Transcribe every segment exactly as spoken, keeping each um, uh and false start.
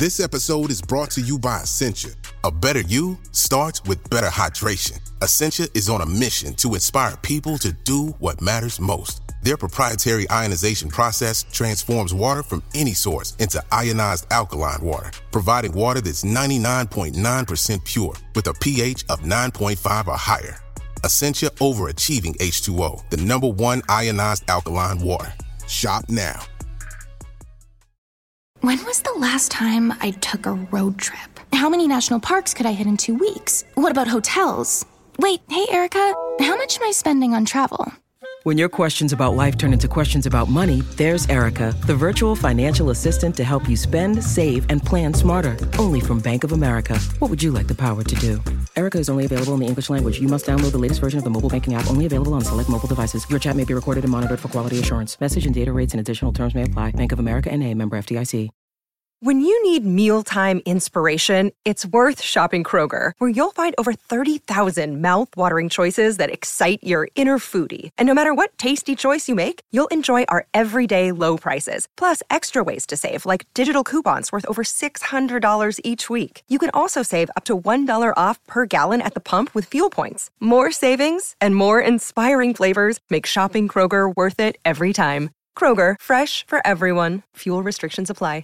This episode is brought to you by Essentia. A better you starts with better hydration. Essentia is on a mission to inspire people to do what matters most. Their proprietary ionization process transforms water from any source into ionized alkaline water, providing water that's ninety-nine point nine percent pure with a pH of nine point five or higher. Essentia Overachieving H two O, the number one ionized alkaline water. Shop now. When was the last time I took a road trip? How many national parks could I hit in two weeks? What about hotels? Wait, hey, Erica, how much am I spending on travel? When your questions about life turn into questions about money, there's Erica, the virtual financial assistant to help you spend, save, and plan smarter. Only from Bank of America. What would you like the power to do? Erica is only available in the English language. You must download the latest version of the mobile banking app, only available on select mobile devices. Your chat may be recorded and monitored for quality assurance. Message and data rates and additional terms may apply. Bank of America N A, member F D I C. When you need mealtime inspiration, it's worth shopping Kroger, where you'll find over thirty thousand mouth-watering choices that excite your inner foodie. And no matter what tasty choice you make, you'll enjoy our everyday low prices, plus extra ways to save, like digital coupons worth over six hundred dollars each week. You can also save up to one dollar off per gallon at the pump with fuel points. More savings and more inspiring flavors make shopping Kroger worth it every time. Kroger, fresh for everyone. Fuel restrictions apply.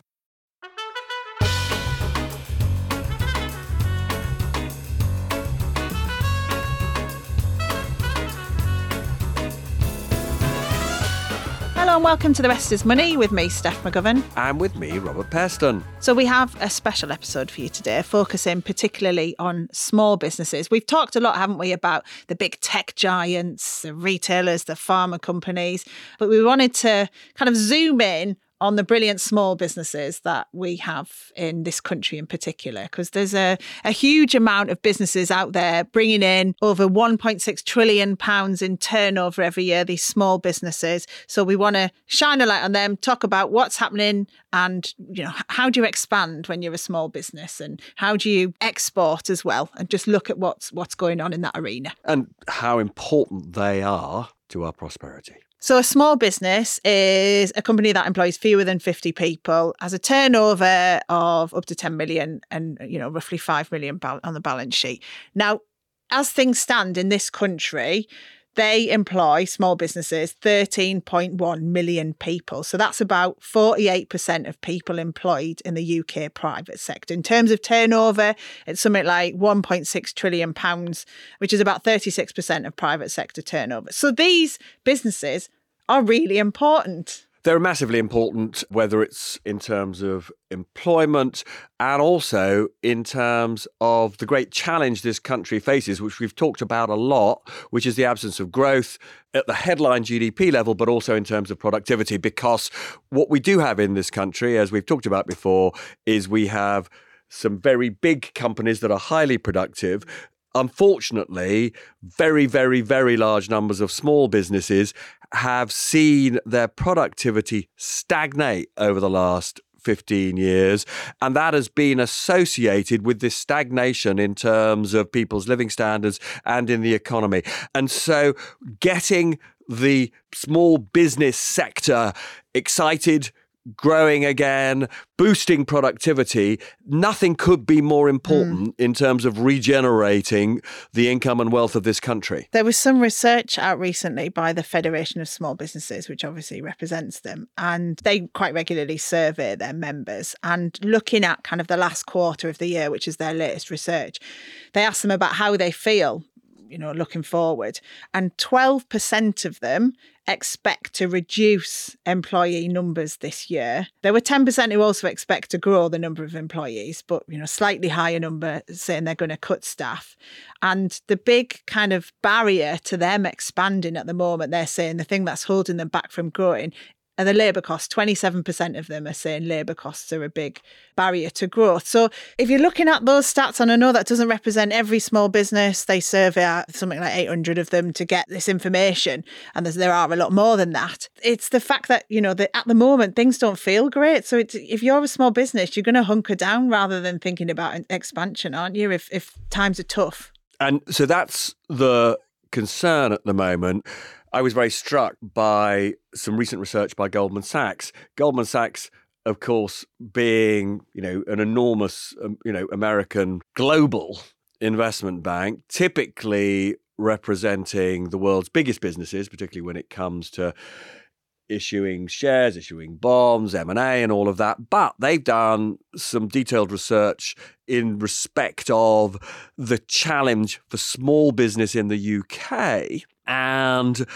Hello and welcome to The Rest is Money with me, Steph McGovern. And with me, Robert Peston. So we have a special episode for you today, focusing particularly on small businesses. We've talked a lot, haven't we, about the big tech giants, the retailers, the pharma companies, but we wanted to kind of zoom in on the brilliant small businesses that we have in this country in particular, because there's a, a huge amount of businesses out there bringing in over one point six trillion pounds in turnover every year, these small businesses. So we want to shine a light on them, talk about what's happening and, you know, how do you expand when you're a small business and how do you export as well, and just look at what's what's going on in that arena. And how important they are to our prosperity. So a small business is a company that employs fewer than fifty people, has a turnover of up to ten million and, you know, roughly five million on the balance sheet. Now, as things stand in this country, they employ, small businesses, thirteen point one million people. So that's about forty-eight percent of people employed in the U K private sector. In terms of turnover, it's something like one point six trillion pounds, which is about thirty-six percent of private sector turnover. So these businesses are really important. They're massively important, whether it's in terms of employment and also in terms of the great challenge this country faces, which we've talked about a lot, which is the absence of growth at the headline G D P level, but also in terms of productivity. Because what we do have in this country, as we've talked about before, is we have some very big companies that are highly productive. Unfortunately, very, very, very large numbers of small businesses have seen their productivity stagnate over the last fifteen years. And that has been associated with this stagnation in terms of people's living standards and in the economy. And so getting the small business sector excited, growing again, boosting productivity, nothing could be more important mm. in terms of regenerating the income and wealth of this country. There was some research out recently by the Federation of Small Businesses, which obviously represents them, and they quite regularly survey their members. And looking at kind of the last quarter of the year, which is their latest research, they asked them about how they feel, you know, looking forward. And twelve percent of them expect to reduce employee numbers this year. There were ten percent who also expect to grow the number of employees, but, you know, slightly higher number saying they're going to cut staff. And the big kind of barrier to them expanding at the moment, they're saying the thing that's holding them back from growing are the labour costs. twenty-seven percent of them are saying labour costs are a big barrier to growth. So if you're looking at those stats, and I know that doesn't represent every small business, they survey something like eight hundred of them to get this information, and there are a lot more than that. It's the fact that, you know, that at the moment things don't feel great. So it's, if you're a small business, you're going to hunker down rather than thinking about expansion, aren't you, if, if times are tough? And so that's the concern at the moment. I was very struck by some recent research by Goldman Sachs. Goldman Sachs of course, being, you know, an enormous, um, you know, American global investment bank, typically representing the world's biggest businesses, particularly when it comes to issuing shares, issuing bonds, M and A and all of that. But they've done some detailed research in respect of the challenge for small business in the U K. And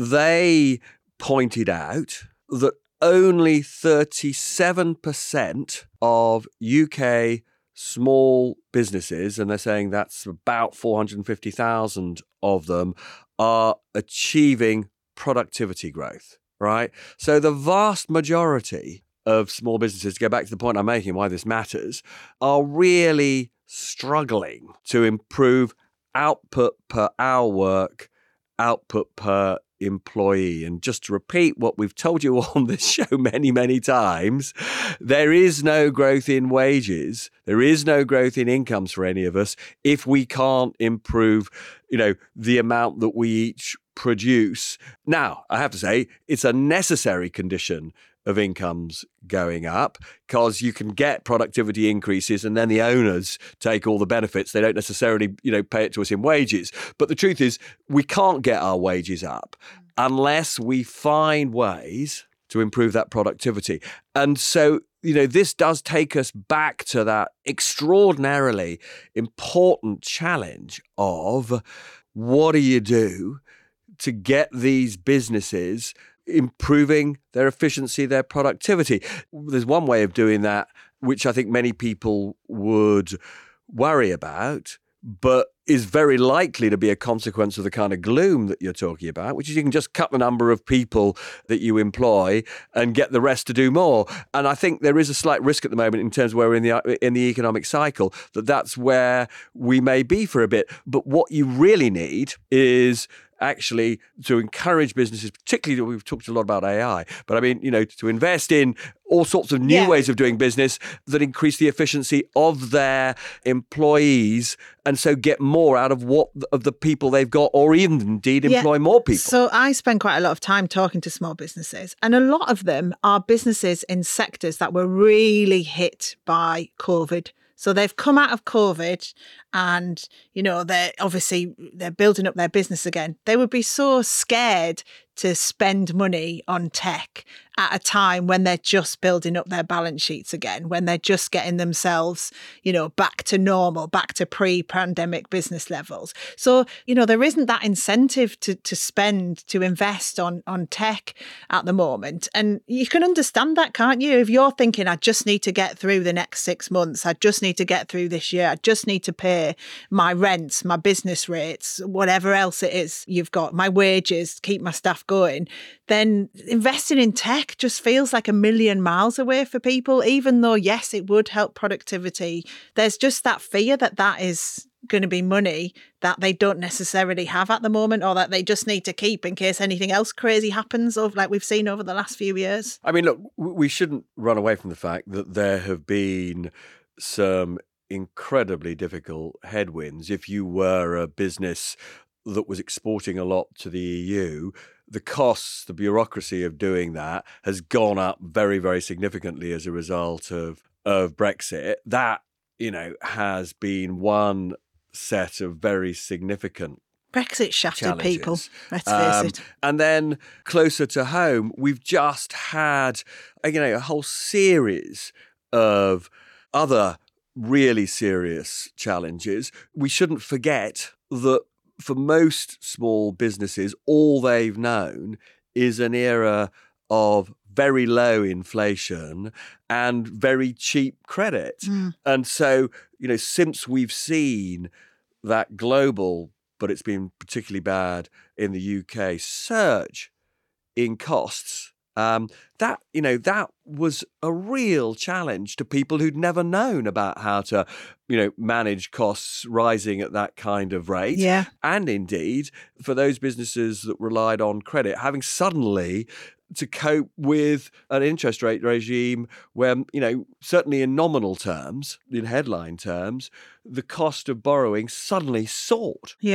they pointed out that only thirty-seven percent of U K small businesses, and they're saying that's about four hundred fifty thousand of them, are achieving productivity growth, right? So the vast majority of small businesses, to go back to the point I'm making, why this matters, are really struggling to improve output per hour work, output per employee. And just to repeat what we've told you on this show many, many times, there is no growth in wages. There is no growth in incomes for any of us if we can't improve, you know, the amount that we each produce. Now, I have to say, it's a necessary condition of incomes going up, because you can get productivity increases and then the owners take all the benefits. They don't necessarily, you know, pay it to us in wages. But the truth is, we can't get our wages up unless we find ways to improve that productivity. And so, you know, this does take us back to that extraordinarily important challenge of what do you do to get these businesses improving their efficiency, their productivity. There's one way of doing that, which I think many people would worry about, but is very likely to be a consequence of the kind of gloom that you're talking about, which is you can just cut the number of people that you employ and get the rest to do more. And I think there is a slight risk at the moment in terms of where we're in the in the economic cycle, that that's where we may be for a bit. But what you really need is actually to encourage businesses, particularly, we've talked a lot about A I, but I mean, you know, to invest in all sorts of new yeah. ways of doing business that increase the efficiency of their employees, and so get more out of what of the people they've got, or even indeed employ yeah. more people. So I spend quite a lot of time talking to small businesses, and a lot of them are businesses in sectors that were really hit by COVID. So they've come out of COVID and, you know, they're obviously they're building up their business again. They would be so scared to spend money on tech at a time when they're just building up their balance sheets again, when they're just getting themselves, you know, back to normal, back to pre-pandemic business levels. So, you know, there isn't that incentive to to spend, to invest on, on tech at the moment. And you can understand that, can't you? If you're thinking, I just need to get through the next six months, I just need to get through this year, I just need to pay my rents, my business rates, whatever else it is you've got, my wages, keep my staff going, then investing in tech just feels like a million miles away for people, even though, yes, it would help productivity. There's just that fear that that is going to be money that they don't necessarily have at the moment, or that they just need to keep in case anything else crazy happens, or like we've seen over the last few years. I mean, look, we shouldn't run away from the fact that there have been some incredibly difficult headwinds. If you were a business that was exporting a lot to the E U, the costs, the bureaucracy of doing that has gone up very, very significantly as a result of, of Brexit. That, you know, has been one set of very significant Brexit shafted challenges. people, let's face um, it. And then closer to home, we've just had, you know, a whole series of other really serious challenges. We shouldn't forget that for most small businesses, all they've known is an era of very low inflation and very cheap credit. Mm. And so, you know, since we've seen that global, but it's been particularly bad in the U K, surge in costs, Um, that, you know, that was a real challenge to people who'd never known about how to, you know, manage costs rising at that kind of rate. Yeah. And indeed, for those businesses that relied on credit, having suddenly to cope with an interest rate regime where, you know, certainly in nominal terms, in headline terms, the cost of borrowing suddenly soared. Yeah.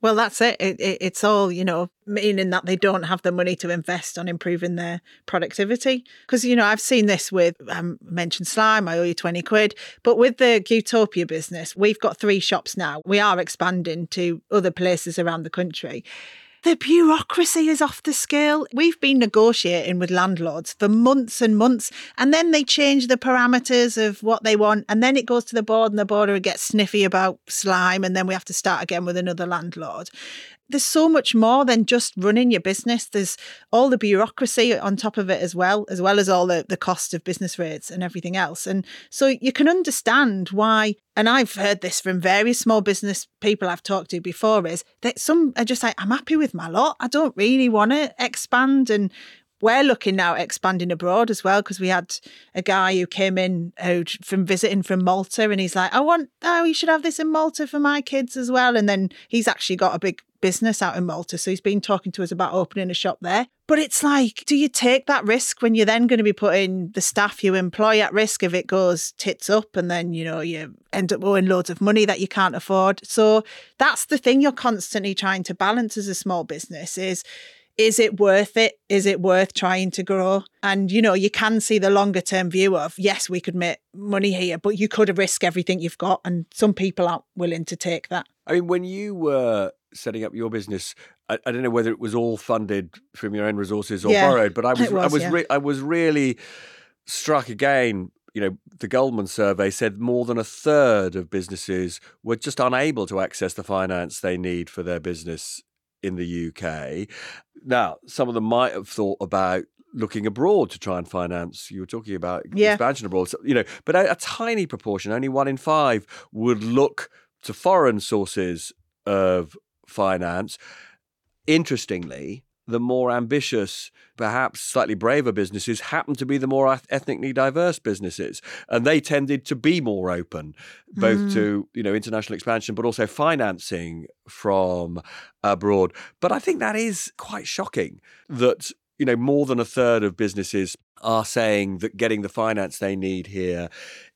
Well, that's it. It, it. It's all, you know, meaning that they don't have the money to invest on improving their productivity. Because, you know, I've seen this with, I um, mentioned Slime, I owe you twenty quid. But with the Utopia business, we've got three shops now. We are expanding to other places around the country. The bureaucracy is off the scale. We've been negotiating with landlords for months and months, and then they change the parameters of what they want, and then it goes to the board, and the board gets sniffy about Slime, and then we have to start again with another landlord. There's so much more than just running your business. There's all the bureaucracy on top of it as well, as well as all the, the cost of business rates and everything else. And so you can understand why, and I've heard this from various small business people I've talked to before, is that some are just like, I'm happy with my lot. I don't really want to expand. And we're looking now at expanding abroad as well, because we had a guy who came in who from visiting from Malta, and he's like, I want, oh, you should have this in Malta for my kids as well. And then he's actually got a big business out in Malta, so he's been talking to us about opening a shop there. But it's like, do you take that risk when you're then going to be putting the staff you employ at risk if it goes tits up, and then, you know, you end up owing loads of money that you can't afford? So that's the thing you're constantly trying to balance as a small business is, is it worth it? Is it worth trying to grow? And, you know, you can see the longer term view of, yes, we could make money here, but you could risk everything you've got. And some people aren't willing to take that. I mean, when you were setting up your business, I, I don't know whether it was all funded from your own resources or yeah, borrowed, but I was, was I was, yeah. re- I was really struck again. You know, the Goldman survey said more than a third of businesses were just unable to access the finance they need for their business in the U K. Now, some of them might have thought about looking abroad to try and finance. You were talking about yeah. expansion abroad, so, you know, but a, a tiny proportion, only one in five, would look to foreign sources of finance. Interestingly, the more ambitious, perhaps slightly braver businesses happen to be the more ethnically diverse businesses. And they tended to be more open, both mm. to, you know, international expansion, but also financing from abroad. But I think that is quite shocking that, you know, more than a third of businesses are saying that getting the finance they need here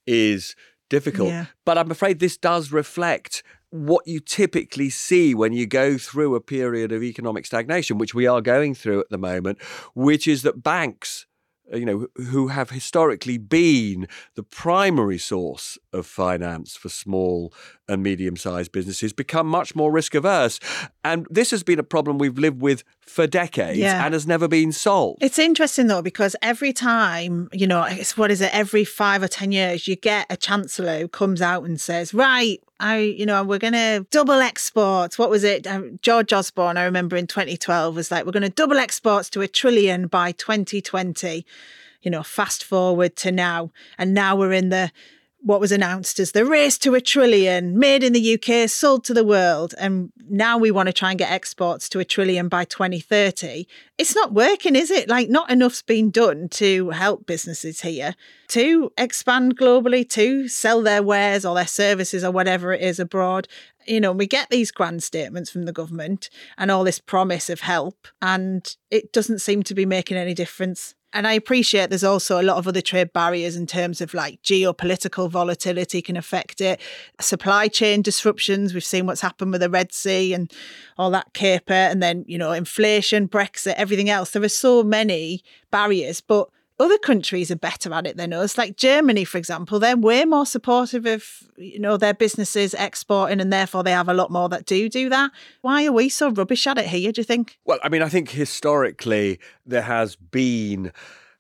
is difficult. Yeah. But I'm afraid this does reflect what you typically see when you go through a period of economic stagnation, which we are going through at the moment, which is that banks, you know, who have historically been the primary source of finance for small and medium-sized businesses, become much more risk averse. And this has been a problem we've lived with for decades yeah. and has never been solved. It's interesting, though, because every time, you know, it's, what is it, every five or ten years, you get a chancellor who comes out and says, right, I, you know, we're going to double exports. What was it? Um, George Osborne, I remember in twenty twelve, was like, we're going to double exports to a trillion by twenty twenty. You know, fast forward to now. And now we're in the, what was announced as the race to a trillion, made in the U K, sold to the world. And now we want to try and get exports to a trillion by twenty thirty. It's not working, is it? Like, not enough's been done to help businesses here to expand globally, to sell their wares or their services or whatever it is abroad. You know, we get these grand statements from the government and all this promise of help, and it doesn't seem to be making any difference. And I appreciate there's also a lot of other trade barriers in terms of like geopolitical volatility can affect it. Supply chain disruptions. We've seen what's happened with the Red Sea and all that caper. And then, you know, inflation, Brexit, everything else. There are so many barriers, but other countries are better at it than us. Like Germany, for example, they're way more supportive of, you know, their businesses exporting, and therefore they have a lot more that do do that. Why are we so rubbish at it here, do you think? Well, I mean, I think historically there has been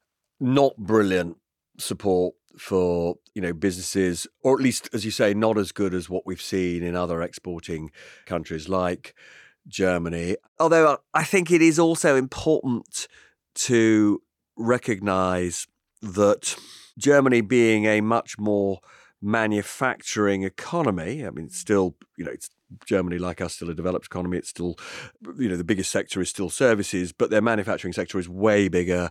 not brilliant support for, you know, businesses, or at least, as you say, not as good as what we've seen in other exporting countries like Germany. Although I think it is also important to recognise that Germany, being a much more manufacturing economy, I mean, it's still, you know, it's Germany, like us, still a developed economy. It's still, you know, the biggest sector is still services, but their manufacturing sector is way bigger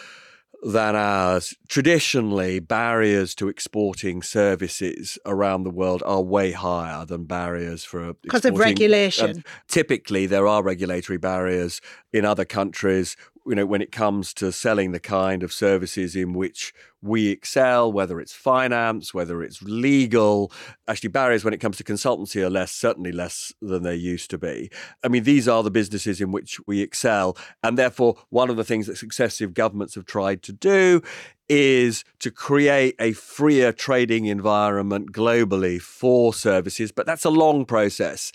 than ours. Traditionally, barriers to exporting services around the world are way higher than barriers for because of regulation. Uh, typically, there are regulatory barriers in other countries. you know, when it comes to selling the kind of services in which we excel, whether it's finance, whether it's legal, actually barriers when it comes to consultancy are less, certainly less than they used to be. I mean, these are the businesses in which we excel. And therefore, one of the things that successive governments have tried to do is to create a freer trading environment globally for services. But that's a long process.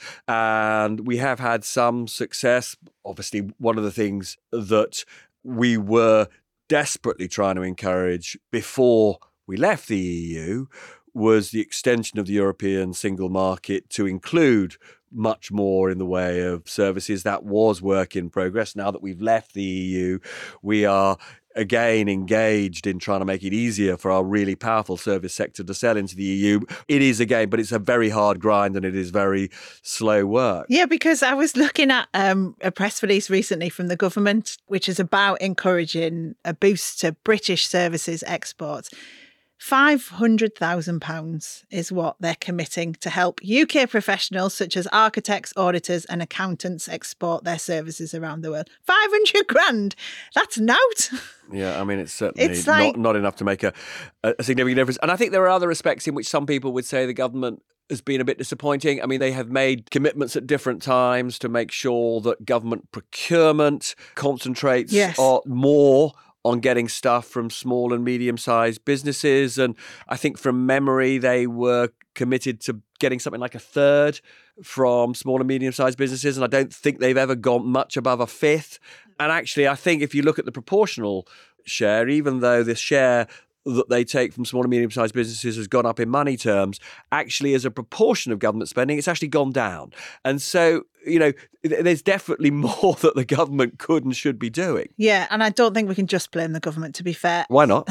And we have had some success. Obviously, one of the things that we were desperately trying to encourage before we left the E U was the extension of the European single market to include much more in the way of services. That was work in progress. Now that we've left the E U, we are again engaged in trying to make it easier for our really powerful service sector to sell into the E U. It is again, but it's a very hard grind and it is very slow work. Yeah, because I was looking at um, a press release recently from the government, which is about encouraging a boost to British services exports. five hundred thousand pounds is what they're committing to help U K professionals such as architects, auditors and accountants export their services around the world. five hundred grand. That's nout. Yeah, I mean, it's certainly It's like- not, not enough to make a, a significant difference. And I think there are other aspects in which some people would say the government has been a bit disappointing. I mean, they have made commitments at different times to make sure that government procurement concentrates Yes. on more on getting stuff from small and medium-sized businesses. And I think from memory, they were committed to getting something like a third from small and medium-sized businesses. And I don't think they've ever gone much above a fifth. And actually, I think if you look at the proportional share, even though the share that they take from small and medium-sized businesses has gone up in money terms, actually as a proportion of government spending, it's actually gone down. And so, you know, there's definitely more that the government could and should be doing. Yeah, and I don't think we can just blame the government, to be fair. Why not?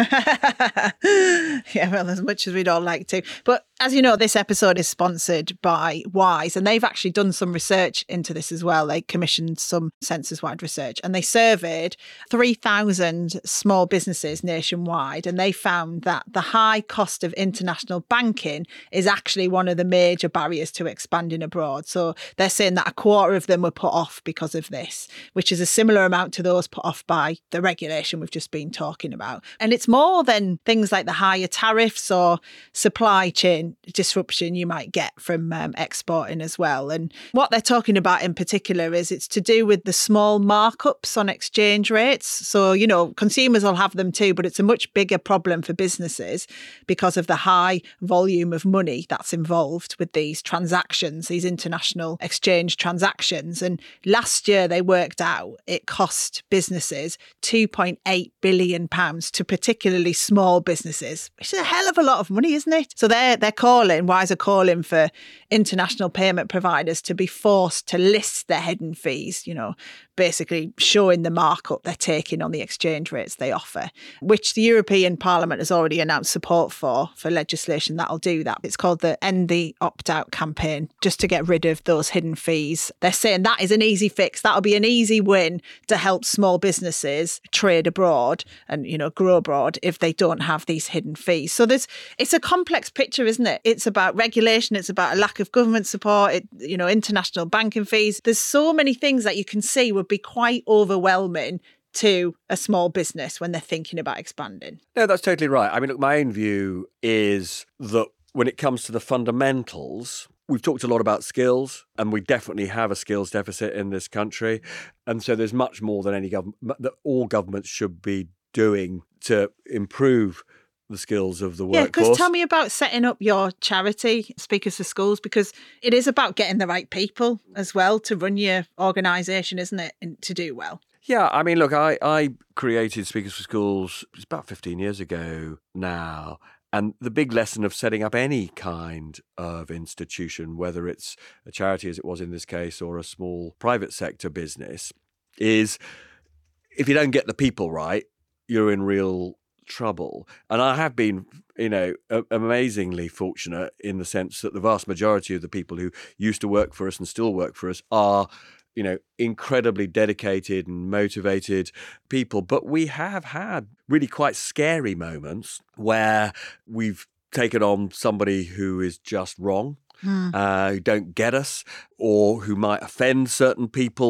Yeah, well, as much as we'd all like to. But as you know, this episode is sponsored by Wise, and they've actually done some research into this as well. They commissioned some census-wide research, and they surveyed three thousand small businesses nationwide, and they found that the high cost of international banking is actually one of the major barriers to expanding abroad. So they're saying that a quarter of them were put off because of this, which is a similar amount to those put off by the regulation we've just been talking about. And it's more than things like the higher tariffs or supply chain disruption you might get from um, exporting as well. And what they're talking about in particular is it's to do with the small markups on exchange rates. So, you know, consumers will have them too, but it's a much bigger problem for businesses because of the high volume of money that's involved with these transactions, these international exchange transactions. And last year they worked out it cost businesses two point eight billion pounds to particularly small businesses, which is a hell of a lot of money, isn't it? So they're, they're calling, Wise are calling for international payment providers to be forced to list their hidden fees, you know, basically showing the markup they're taking on the exchange rates they offer, which the European Parliament has already announced support for, for legislation that'll do that. It's called the End the Opt-out campaign, just to get rid of those hidden fees. They're saying that is an easy fix. That'll be an easy win to help small businesses trade abroad and, you know, grow abroad if they don't have these hidden fees. So there's, it's a complex picture, isn't it? It's about regulation. It's about a lack of government support, it, you know, international banking fees. There's so many things that you can see would be quite overwhelming to a small business when they're thinking about expanding. No, that's totally right. I mean, look, my own view is that when it comes to the fundamentals, we've talked a lot about skills, and we definitely have a skills deficit in this country. And so there's much more than any government, that all governments should be doing to improve the skills of the Yeah, workforce. because tell me about setting up your charity, Speakers for Schools, because it is about getting the right people as well to run your organisation, isn't it, and to do well. Yeah, I mean, look, I, I created Speakers for Schools, it's about fifteen years ago now. And the big lesson of setting up any kind of institution, whether it's a charity as it was in this case or a small private sector business, is if you don't get the people right, you're in real trouble. And I have been, you know, amazingly fortunate in the sense that the vast majority of the people who used to work for us and still work for us are, you know, incredibly dedicated and motivated people. But we have had really quite scary moments where we've taken on somebody who is just wrong, hmm. uh, who don't get us, or who might offend certain people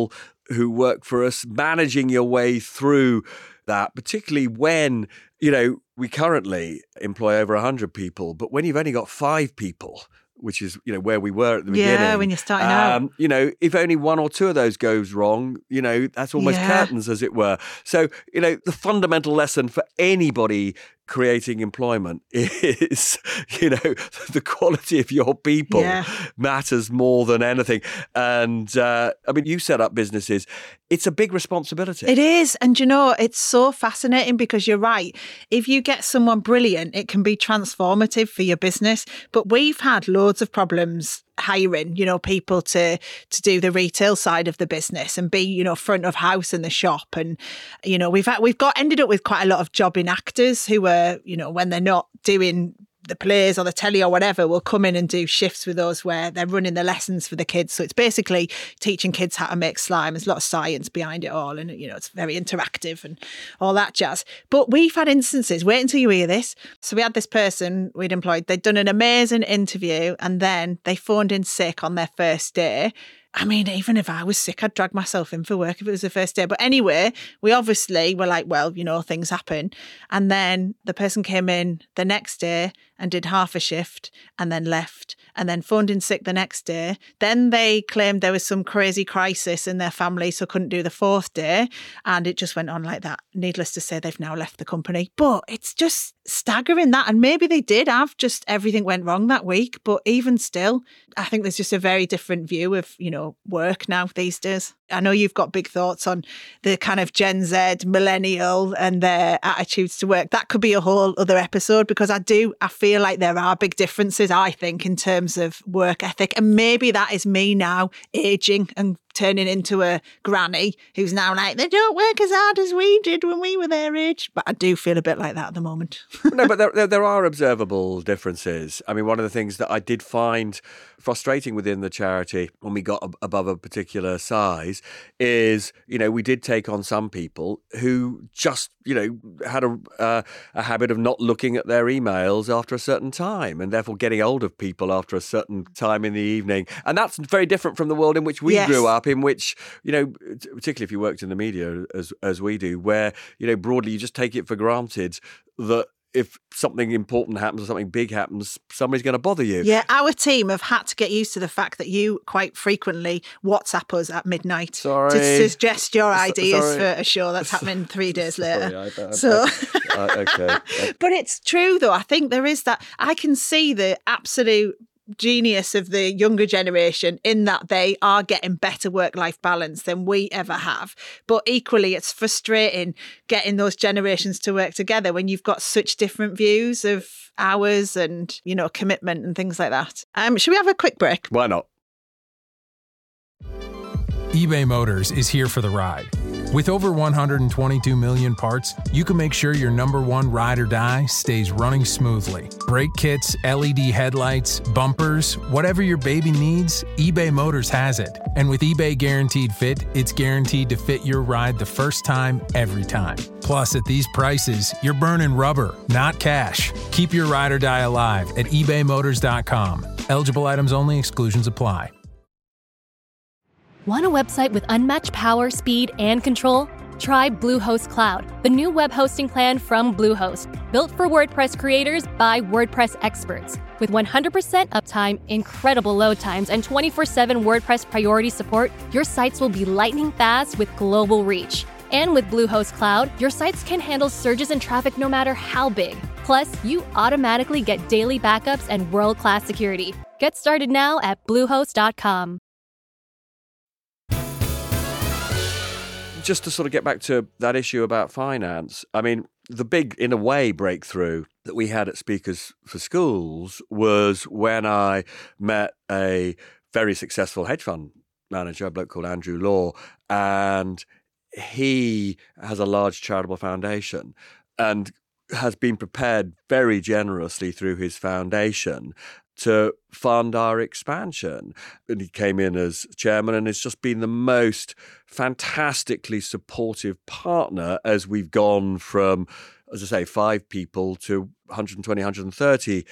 who work for us, managing your way through that, particularly when, you know, we currently employ over one hundred people, but when you've only got five people, which is, you know, where we were at the beginning. Yeah, when you're starting um, out. You know, if only one or two of those goes wrong, you know, that's almost Yeah. curtains, as it were. So, you know, the fundamental lesson for anybody creating employment is, you know, the quality of your people Yeah. matters more than anything. And uh, I mean, you set up businesses. It's a big responsibility. It is. And you know, it's so fascinating because you're right. If you get someone brilliant, it can be transformative for your business. But we've had loads of problems hiring, you know, people to to do the retail side of the business and be, you know, front of house in the shop. And, you know, we've had, we've got ended up with quite a lot of jobbing actors who are, you know, when they're not doing the plays or the telly or whatever, will come in and do shifts with us where they're running the lessons for the kids. So it's basically teaching kids how to make slime. There's a lot of science behind it all, and you know, it's very interactive and all that jazz. But we've had instances, wait until you hear this. So we had this person we'd employed, they'd done an amazing interview and then they phoned in sick on their first day. I mean, even if I was sick, I'd drag myself in for work if it was the first day. But anyway, we obviously were like, well, you know, things happen. And then the person came in the next day and did half a shift and then left and then phoned in sick the next day. Then they claimed there was some crazy crisis in their family, so couldn't do the fourth day. And it just went on like that. Needless to say, they've now left the company. But it's just staggering that. And maybe they did have just everything went wrong that week. But even still, I think there's just a very different view of, you know, work now these days. I know you've got big thoughts on the kind of Gen Z, millennial and their attitudes to work. That could be a whole other episode because I do, I feel like there are big differences, I think, in terms of work ethic. And maybe that is me now aging and turning into a granny who's now like, they don't work as hard as we did when we were their age. But I do feel a bit like that at the moment. No, but there, there, there are observable differences. I mean, one of the things that I did find frustrating within the charity when we got ab- above a particular size is, you know, we did take on some people who just, you know, had a, uh, a habit of not looking at their emails after a certain time and therefore getting hold of people after a certain time in the evening. And that's very different from the world in which we Yes. grew up, in which, you know, particularly if you worked in the media as as we do, where, you know, broadly you just take it for granted that if something important happens or something big happens, somebody's going to bother you. Yeah, our team have had to get used to the fact that you quite frequently WhatsApp us at midnight Sorry. to suggest your ideas sorry. for a show that's happening three days later. Sorry, I- I- so, Uh, okay. but it's true though. I think there is that. I can see the absolute genius of the younger generation in that they are getting better work-life balance than we ever have. But equally, it's frustrating getting those generations to work together when you've got such different views of hours and, you know, commitment and things like that. Um, should we have a quick break? Why not? eBay Motors is here for the ride. With over one hundred twenty-two million parts, you can make sure your number one ride or die stays running smoothly. Brake kits, L E D headlights, bumpers, whatever your baby needs, eBay Motors has it. And with eBay Guaranteed Fit, it's guaranteed to fit your ride the first time, every time. Plus, at these prices, you're burning rubber, not cash. Keep your ride or die alive at ebay motors dot com. Eligible items only, exclusions apply. Want a website with unmatched power, speed, and control? Try Bluehost Cloud, the new web hosting plan from Bluehost, built for WordPress creators by WordPress experts. With one hundred percent uptime, incredible load times, and twenty-four seven WordPress priority support, your sites will be lightning fast with global reach. And with Bluehost Cloud, your sites can handle surges in traffic no matter how big. Plus, you automatically get daily backups and world-class security. Get started now at bluehost dot com. Just to sort of get back to that issue about finance, I mean, the big, in a way, breakthrough that we had at Speakers for Schools was when I met a very successful hedge fund manager, a bloke called Andrew Law, and he has a large charitable foundation and has been prepared very generously through his foundation to fund our expansion. And he came in as chairman and has just been the most fantastically supportive partner as we've gone from, as I say, five people to one hundred twenty, one hundred thirty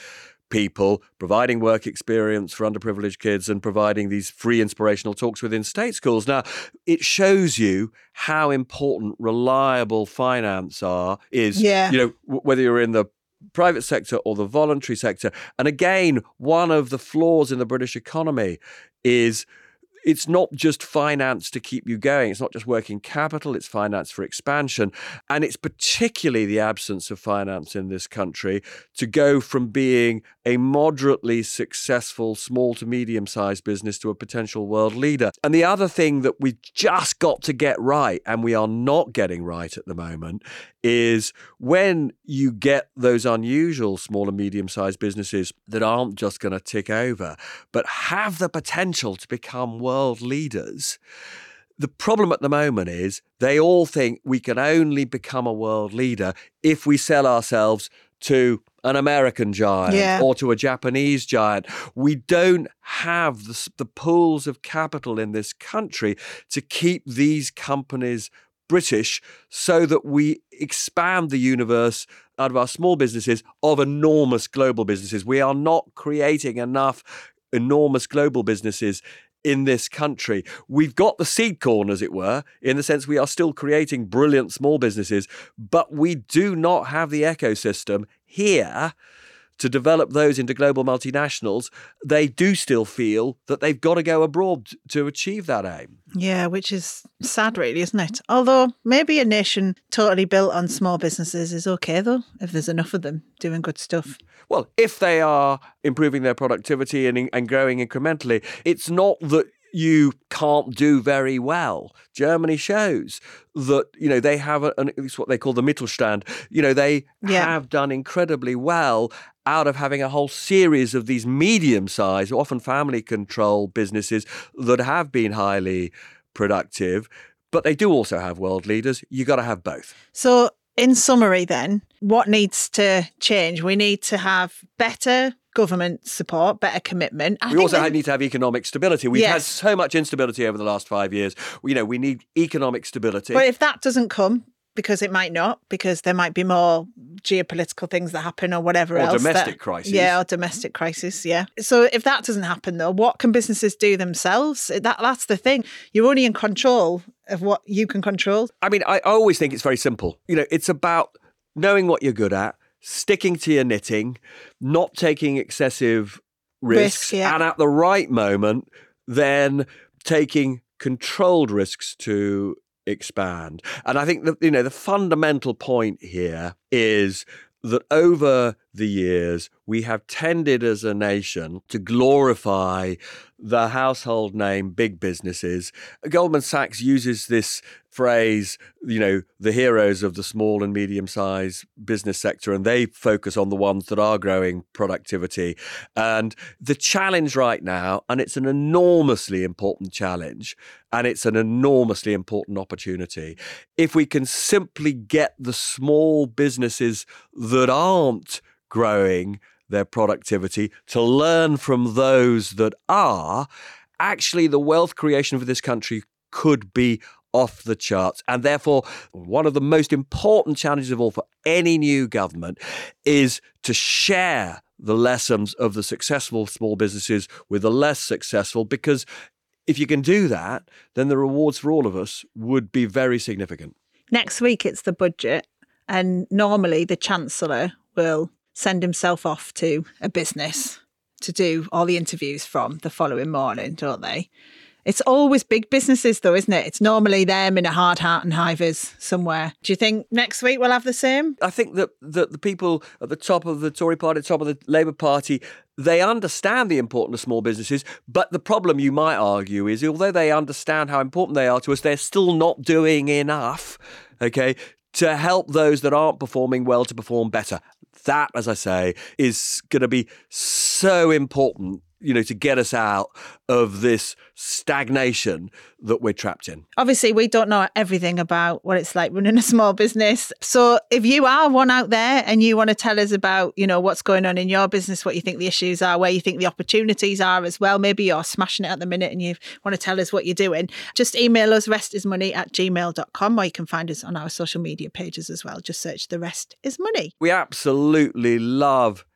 people, providing work experience for underprivileged kids and providing these free inspirational talks within state schools. Now, it shows you how important reliable finance are, is, yeah. you know, w- whether you're in the private sector or the voluntary sector. And again, one of the flaws in the British economy is it's not just finance to keep you going. It's not just working capital. It's finance for expansion. And it's particularly the absence of finance in this country to go from being a moderately successful small to medium-sized business to a potential world leader. And the other thing that we've just got to get right, and we are not getting right at the moment, is when you get those unusual small and medium-sized businesses that aren't just going to tick over, but have the potential to become world leaders. The problem at the moment is they all think we can only become a world leader if we sell ourselves to an American giant yeah. or to a Japanese giant. We don't have the, the pools of capital in this country to keep these companies British so that we expand the universe out of our small businesses of enormous global businesses. We are not creating enough enormous global businesses in this country. We've got the seed corn, as it were, in the sense we are still creating brilliant small businesses, but we do not have the ecosystem here to develop those into global multinationals. They do still feel that they've got to go abroad to achieve that aim. Yeah, which is sad, really, isn't it? Although maybe a nation totally built on small businesses is okay, though, if there's enough of them doing good stuff. Well, if they are improving their productivity and, and growing incrementally, it's not that you can't do very well. Germany shows that, you know, they have a, an, it's what they call the Mittelstand. You know, they yeah. have done incredibly well out of having a whole series of these medium-sized, often family-controlled businesses that have been highly productive. But they do also have world leaders. You got to have both. So in summary, then, what needs to change? We need to have better government support, better commitment. I we also that, need to have economic stability. We've yes. had so much instability over the last five years. You know, we need economic stability. But if that doesn't come, because it might not, because there might be more geopolitical things that happen or whatever or else. Or domestic that, crisis. Yeah, or domestic crisis, yeah. So if that doesn't happen, though, what can businesses do themselves? That That's the thing. You're only in control of what you can control. I mean, I always think it's very simple. You know, it's about knowing what you're good at, sticking to your knitting, not taking excessive risks, Risk, yeah. and at the right moment, then taking controlled risks to expand. And I think that, you know, the fundamental point here is that over the years, we have tended as a nation to glorify the household name big businesses. Goldman Sachs uses this phrase, you know, the heroes of the small and medium-sized business sector, and they focus on the ones that are growing productivity. And the challenge right now, and it's an enormously important challenge, and it's an enormously important opportunity, if we can simply get the small businesses that aren't growing their productivity to learn from those that are, actually the wealth creation for this country could be off the charts. And therefore, one of the most important challenges of all for any new government is to share the lessons of the successful small businesses with the less successful, because if you can do that, then the rewards for all of us would be very significant. Next week, it's the budget. And normally the Chancellor will send himself off to a business to do all the interviews from the following morning, don't they? It's always big businesses, though, isn't it? It's normally them in a hard hat and high vis somewhere. Do you think next week we'll have the same? I think that the, the people at the top of the Tory party, at the top of the Labour Party, they understand the importance of small businesses. But the problem, you might argue, is although they understand how important they are to us, they're still not doing enough, okay, to help those that aren't performing well to perform better. That, as I say, is going to be so important, you know, to get us out of this stagnation that we're trapped in. Obviously, we don't know everything about what it's like running a small business. So if you are one out there and you want to tell us about, you know, what's going on in your business, what you think the issues are, where you think the opportunities are as well, maybe you're smashing it at the minute and you want to tell us what you're doing, just email us restismoney at gmail dot com, or you can find us on our social media pages as well. Just search The Rest Is Money. We absolutely love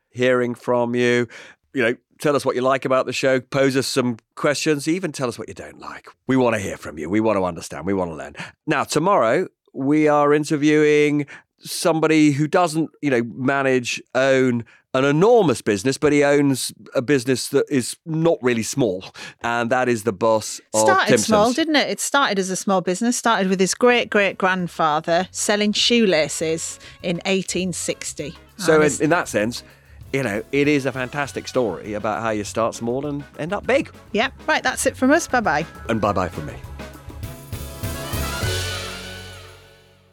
hearing from you. You know, tell us what you like about the show, pose us some questions, even tell us what you don't like. We want to hear from you. We want to understand. We want to learn. Now, tomorrow, we are interviewing somebody who doesn't, you know, manage, own an enormous business, but he owns a business that is not really small, and that is the boss of Started Timpsons. small, didn't it? It started as a small business, started with his great-great-grandfather selling shoelaces in eighteen sixty. So in, in that sense, you know, it is a fantastic story about how you start small and end up big. Yeah, right, that's it from us. Bye-bye. And bye-bye from me.